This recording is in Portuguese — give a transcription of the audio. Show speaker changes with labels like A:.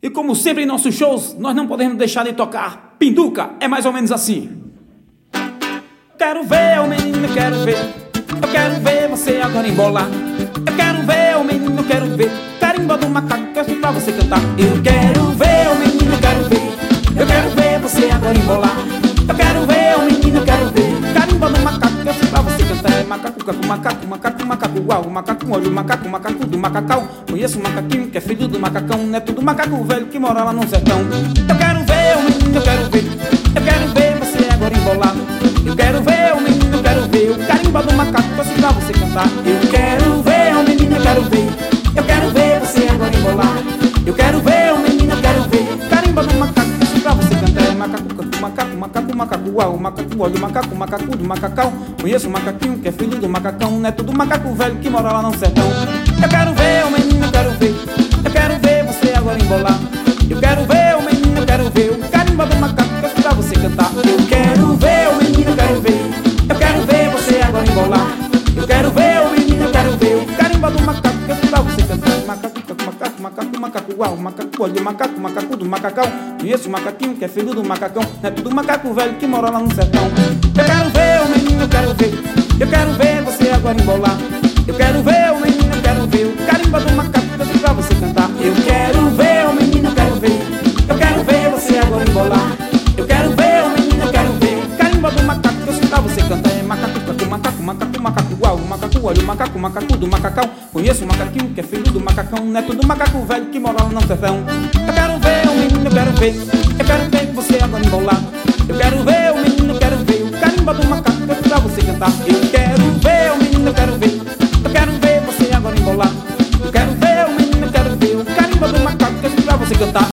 A: E como sempre em nossos shows, nós não podemos deixar de tocar Pinduca, é mais ou menos assim. Quero ver o menino, quero ver. Eu quero ver você agora embolar. Eu quero ver o menino, quero ver. Carimba do macaco, que é pra você cantar. Eu quero ver o menino, quero ver. Eu quero ver você agora embolar. Eu quero ver o menino, quero ver. Carimba do macaco, que é pra você cantar. É macaco, caco, macaco, macaco, macaco, uau. Macaco, olho, macaco, macaco do macacau. Conheço um macaquinho que é filho do macacão. Não é tudo macaco velho que mora lá no sertão. Eu quero ver o menino, eu quero ver. Eu quero ver você agora embolar. Eu quero ver o menino, eu quero ver. O carimba do macaco, que é pra você cantar. Eu quero ver o menino, eu quero ver. Eu quero ver você agora embolar. Eu quero ver o menino, eu quero ver. Carimba do macaco, que é pra você cantar. É macaco, caco, macaco, macaco, macaco, uau. Macaco, olho, macaco, macaco do macacau. Conheço um macaquinho que é filho do macacão. Não é tudo macaco velho que mora lá no sertão. Eu quero ver o menino, eu quero ver. Eu quero ver você agora embolar. Eu quero ver o menino, eu quero ver. O carimba do macaco, que é pra você cantar. Eu quero ver o menino, eu quero ver. Eu quero ver você agora embolar. Eu quero ver o menino, eu quero ver. O carimba do macaco, que é pra você cantar. Macaco, caco, macaco, macaco, macaco, uau. Macaco, olho, macaco, macaco do macacau. Conheço um macaquinho que é filho do macacão. Não é tudo macaco velho que mora lá no sertão. Eu quero ver o menino, eu quero ver. Eu quero ver você agora embolar. Eu quero ver o menino, eu quero ver. O carimba do macaco, que é pra você cantar. Eu quero ver o menino, eu quero ver. Eu quero ver você agora embolar. Eu quero ver o menino, eu quero ver. Carimba do macaco, que eu pra você cantar. É macaco, caco, macaco, macaco, macaco, uau. Macaco, olho, macaco, macaco do macacau. Conheço um macaquinho que é filho do macacão. Não é tudo macaco velho que mora lá no sertão. Eu quero ver o menino, eu quero ver. Eu quero ver você agora embolar. Eu quero ver o menino, eu quero ver. O carimba do macaco, que é pra você cantar. Eu quero ver o menino, eu quero ver. Eu quero ver você agora embolar. Eu quero ver o menino, eu quero ver. O carimba do macaco, que é pra você cantar.